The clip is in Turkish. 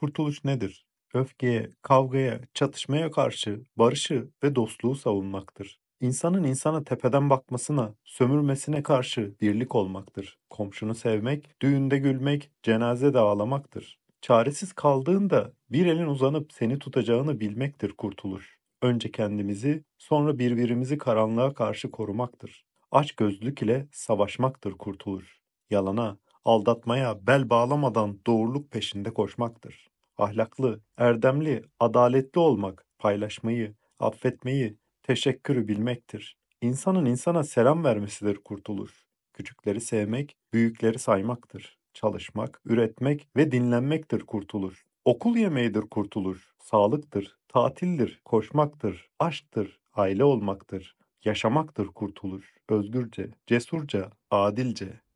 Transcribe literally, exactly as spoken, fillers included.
Kurtuluş nedir? Öfkeye, kavgaya, çatışmaya karşı barışı ve dostluğu savunmaktır. İnsanın insana tepeden bakmasına, sömürmesine karşı birlik olmaktır. Komşunu sevmek, düğünde gülmek, cenazede ağlamaktır. Çaresiz kaldığında bir elin uzanıp seni tutacağını bilmektir kurtuluş. Önce kendimizi, sonra birbirimizi karanlığa karşı korumaktır. Açgözlülük ile savaşmaktır kurtuluş. Yalana, aldatmaya bel bağlamadan doğruluk peşinde koşmaktır. Ahlaklı, erdemli, adaletli olmak, paylaşmayı, affetmeyi, teşekkürü bilmektir. İnsanın insana selam vermesidir kurtuluş. Küçükleri sevmek, büyükleri saymaktır. Çalışmak, üretmek ve dinlenmektir kurtuluş. Okul yemeğidir kurtuluş. Sağlıktır, tatildir, koşmaktır, aşktır, aile olmaktır. Yaşamaktır kurtuluş. Özgürce, cesurca, adilce.